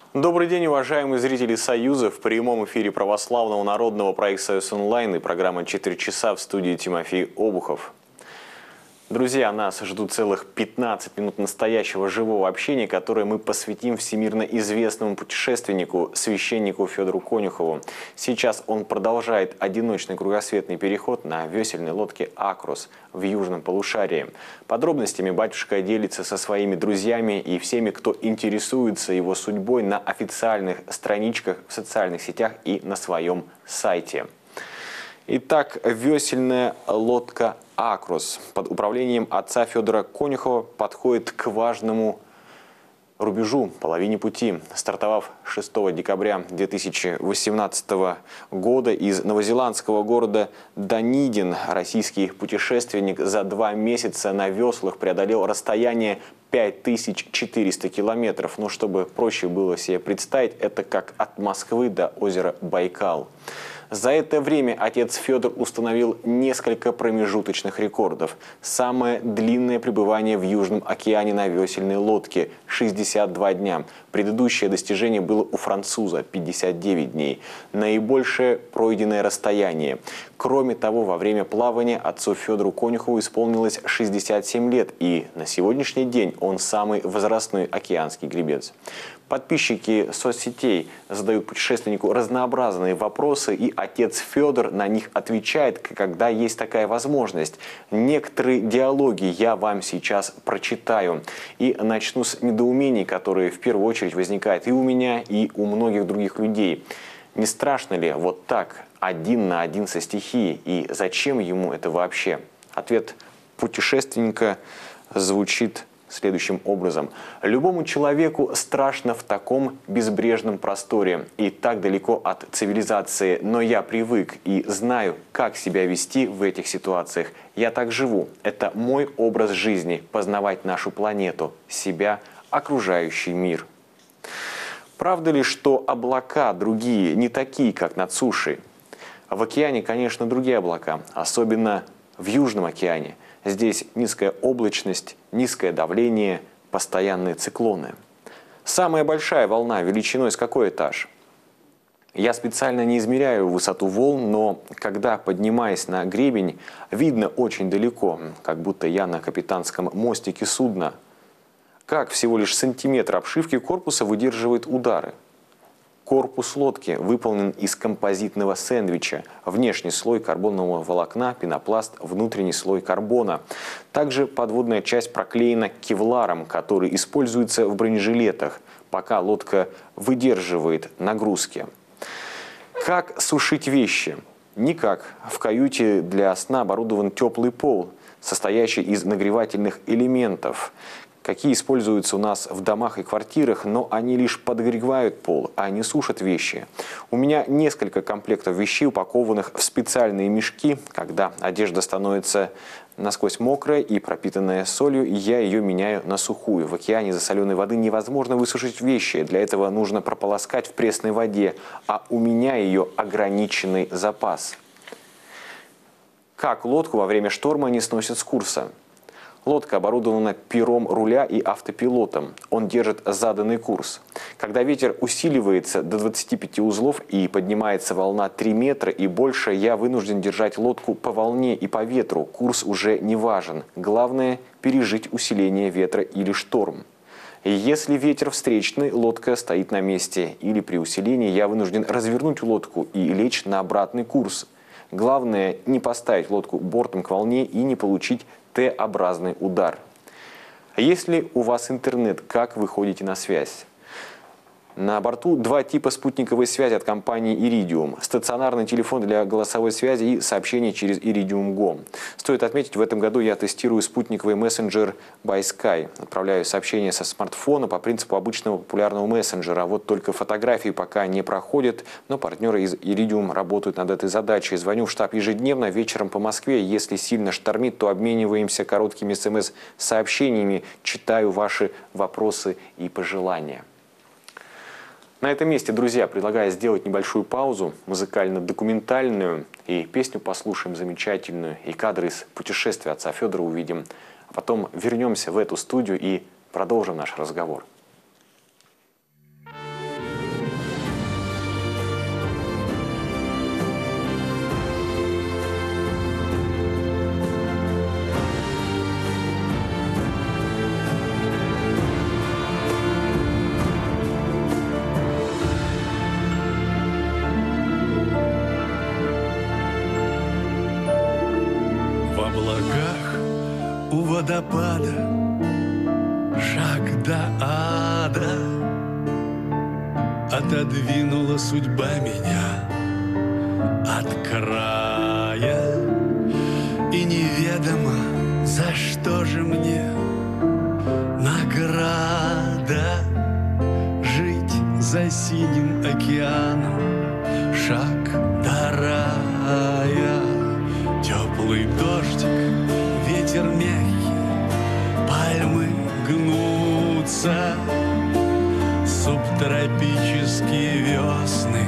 Добрый день, уважаемые зрители Союза. В прямом эфире православного народного проекта «Союз онлайн» и программа «4 часа» в студии Тимофей Обухов. Друзья, нас ждут целых 15 минут настоящего живого общения, которое мы посвятим всемирно известному путешественнику, священнику Федору Конюхову. Сейчас он продолжает одиночный кругосветный переход на весельной лодке «Акрос» в южном полушарии. Подробностями батюшка делится со своими друзьями и всеми, кто интересуется его судьбой, на официальных страничках в социальных сетях и на своем сайте. Итак, весельная лодка «Акрос» под управлением отца Федора Конюхова подходит к важному рубежу, половине пути. Стартовав 6 декабря 2018 года из новозеландского города Данидин, российский путешественник за 2 месяца на веслах преодолел расстояние 5400 километров. Но чтобы проще было себе представить, это как от Москвы до озера Байкал. За это время отец Федор установил несколько промежуточных рекордов. Самое длинное пребывание в Южном океане на весельной лодке – 62 дня. Предыдущее достижение было у француза – 59 дней. Наибольшее пройденное расстояние. Кроме того, во время плавания отцу Федору Конюхову исполнилось 67 лет, и на сегодняшний день он самый возрастной океанский гребец. Подписчики соцсетей задают путешественнику разнообразные вопросы, и отец Федор на них отвечает, когда есть такая возможность. Некоторые диалоги я вам сейчас прочитаю. И начну с недоумений, которые в первую очередь возникают и у меня, и у многих других людей. Не страшно ли вот так, один на один со стихией, и зачем ему это вообще? Ответ путешественника звучит следующим образом. Любому человеку страшно в таком безбрежном просторе и так далеко от цивилизации, но я привык и знаю, как себя вести в этих ситуациях. Я так живу. Это мой образ жизни – познавать нашу планету, себя, окружающий мир. Правда ли, что облака другие, не такие, как над сушей? В океане, конечно, другие облака, особенно в Южном океане. Здесь низкая облачность, низкое давление, постоянные циклоны. Самая большая волна величиной с какой этаж? Я специально не измеряю высоту волн, но когда, поднимаясь на гребень, видно очень далеко, как будто я на капитанском мостике судна. Как всего лишь сантиметр обшивки корпуса выдерживает удары? Корпус лодки выполнен из композитного сэндвича. Внешний слой карбонового волокна, пенопласт, внутренний слой карбона. Также подводная часть проклеена кевларом, который используется в бронежилетах, пока лодка выдерживает нагрузки. Как сушить вещи? Никак. В каюте для сна оборудован теплый пол, состоящий из нагревательных элементов, какие используются у нас в домах и квартирах, но они лишь подогревают пол, а не сушат вещи. У меня несколько комплектов вещей, упакованных в специальные мешки. Когда одежда становится насквозь мокрая и пропитанная солью, я ее меняю на сухую. В океане из-за соленой воды невозможно высушить вещи. Для этого нужно прополоскать в пресной воде, а у меня ее ограниченный запас. Как лодку во время шторма не сносят с курса? Лодка оборудована пером руля и автопилотом. Он держит заданный курс. Когда ветер усиливается до 25 узлов и поднимается волна 3 метра и больше, я вынужден держать лодку по волне и по ветру. Курс уже не важен. Главное – пережить усиление ветра или шторм. Если ветер встречный, лодка стоит на месте. Или при усилении я вынужден развернуть лодку и лечь на обратный курс. Главное – не поставить лодку бортом к волне и не получить Т-образный удар. Если у вас интернет, как вы ходите на связь? На борту 2 типа спутниковой связи от компании Iridium. Стационарный телефон для голосовой связи и сообщения через Iridium Go. Стоит отметить, в этом году я тестирую спутниковый мессенджер BySky. Отправляю сообщения со смартфона по принципу обычного популярного мессенджера. Вот только фотографии пока не проходят, но партнеры из Iridium работают над этой задачей. Звоню в штаб ежедневно, вечером по Москве. Если сильно штормит, то обмениваемся короткими смс-сообщениями. Читаю ваши вопросы и пожелания. На этом месте, друзья, предлагаю сделать небольшую паузу, музыкально-документальную, и песню послушаем замечательную, и кадры из путешествия отца Федора увидим. А потом вернемся в эту студию и продолжим наш разговор. водопада, шаг до ада. Отодвинула судьба меня от края, и неведомо, за что же мне награда. Жить за синим океаном, шаг до рая. Теплый дождик, ветер мягкий, пальмы гнутся, субтропические весны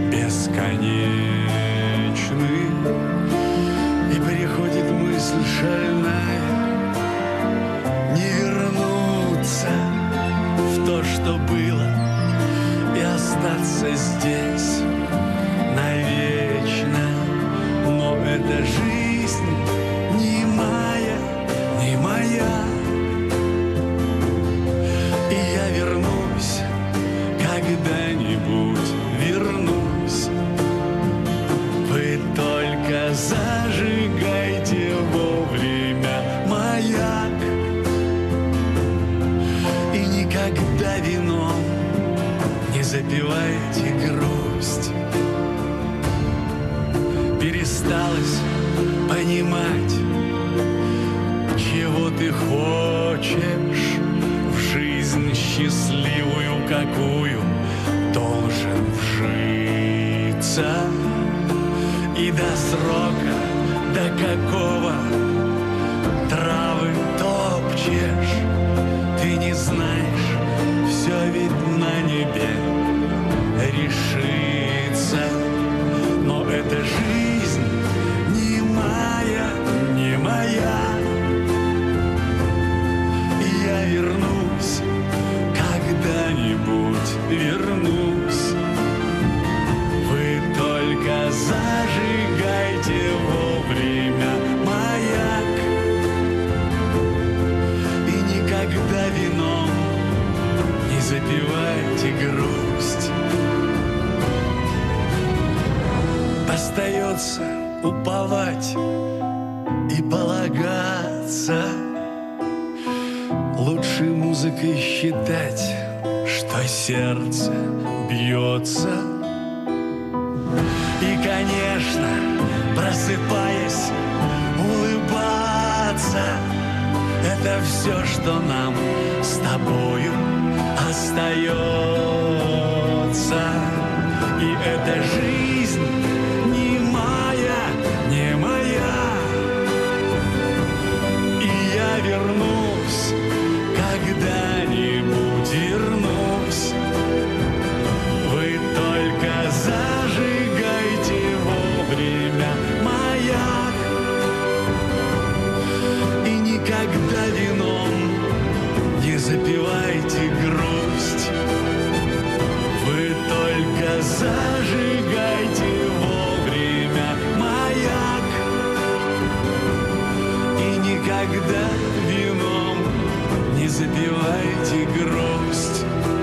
бесконечны. И приходит мысль шальная не вернуться в то, что было, и остаться здесь навечно. Но эта жизнь не моя, не моя. И я вернусь, когда-нибудь вернусь. Вы только зажигайте вовремя маяк, и никогда вином не запивайте грусть. Пересталось понимать, чего ты хочешь в жизнь счастливую, какую должен вжиться. И до срока, до какого травы топчешь, ты не знаешь, все ведь на небе решится. Но эта жизнь не моя, не моя. И я вернусь, когда-нибудь вернусь. Вы только зажигайте вовремя маяк, и никогда вином не запивайте грусть. Остается уповать и полагаться, лучшей музыкой считать, что сердце бьется. И, конечно, просыпаясь, улыбаться. Это все, что нам с тобою остается. И эта жизнь не моя, не моя. И я вернусь, когда-нибудь вернусь. Вы только зажигайте вовремя маяк, и никогда вином не запивайте грусть. Вы только зажигайте вовремя маяк, и никогда вином не запивайте грусть.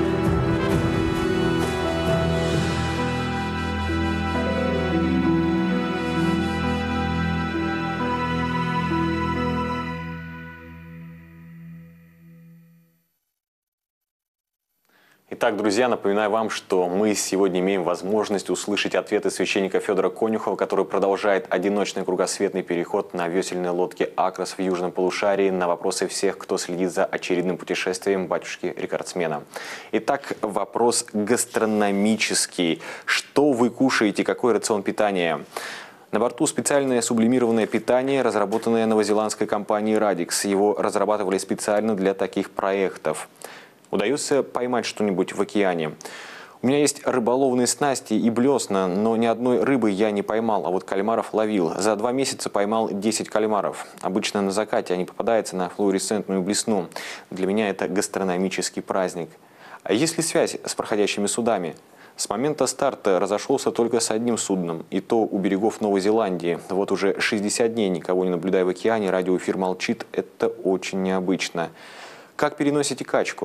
Итак, друзья, напоминаю вам, что мы сегодня имеем возможность услышать ответы священника Федора Конюхова, который продолжает одиночный кругосветный переход на весельной лодке «Акрос» в южном полушарии на вопросы всех, кто следит за очередным путешествием батюшки-рекордсмена. Итак, вопрос гастрономический. Что вы кушаете, какой рацион питания? На борту специальное сублимированное питание, разработанное новозеландской компанией Radix. Его разрабатывали специально для таких проектов. Удается поймать что-нибудь в океане? У меня есть рыболовные снасти и блесна, но ни одной рыбы я не поймал, а вот кальмаров ловил. За 2 месяца поймал 10 кальмаров. Обычно на закате они попадаются на флуоресцентную блесну. Для меня это гастрономический праздник. А есть ли связь с проходящими судами? С момента старта разошелся только с одним судном, и то у берегов Новой Зеландии. Вот уже 60 дней никого не наблюдая в океане, радиоэфир молчит. Это очень необычно. Как переносите качку?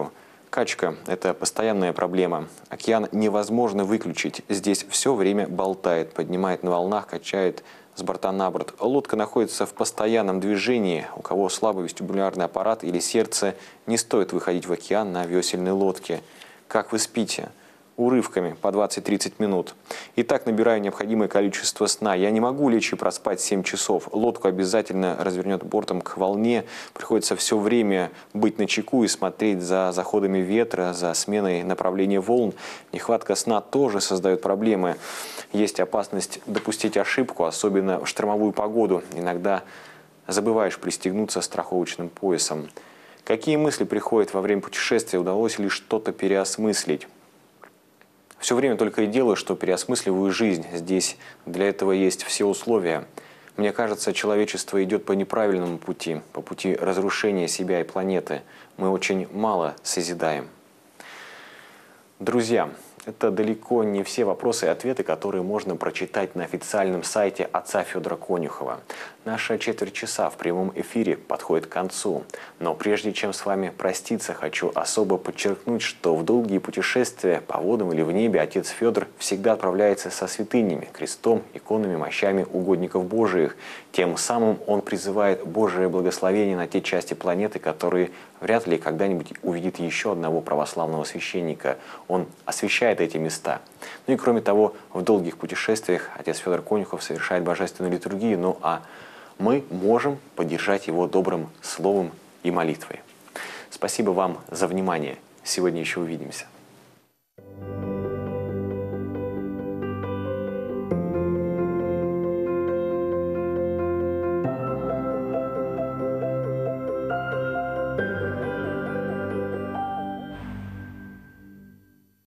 Качка – это постоянная проблема. Океан невозможно выключить. Здесь все время болтает, поднимает на волнах, качает с борта на борт. Лодка находится в постоянном движении. У кого слабый вестибулярный аппарат или сердце, не стоит выходить в океан на весельной лодке. Как вы спите? Урывками по 20-30 минут. И так набираю необходимое количество сна. Я не могу лечь и проспать 7 часов. Лодку обязательно развернет бортом к волне. Приходится все время быть начеку и смотреть за заходами ветра, за сменой направления волн. Нехватка сна тоже создает проблемы. Есть опасность допустить ошибку, особенно в штормовую погоду. Иногда забываешь пристегнуться страховочным поясом. Какие мысли приходят во время путешествия? Удалось ли что-то переосмыслить? Все время только и делаю, что переосмысливаю жизнь. Здесь для этого есть все условия. Мне кажется, человечество идет по неправильному пути, по пути разрушения себя и планеты. Мы очень мало созидаем. Друзья, это далеко не все вопросы и ответы, которые можно прочитать на официальном сайте отца Федора Конюхова. Наша четверть часа в прямом эфире подходит к концу. Но прежде чем с вами проститься, хочу особо подчеркнуть, что в долгие путешествия по водам или в небе отец Федор всегда отправляется со святынями, крестом, иконами, мощами угодников Божиих. Тем самым он призывает Божие благословение на те части планеты, которые вряд ли когда-нибудь увидит еще одного православного священника. Он освящает эти места. Ну и кроме того, в долгих путешествиях отец Федор Конюхов совершает божественную литургию, ну а мы можем поддержать его добрым словом и молитвой. Спасибо вам за внимание. Сегодня еще увидимся.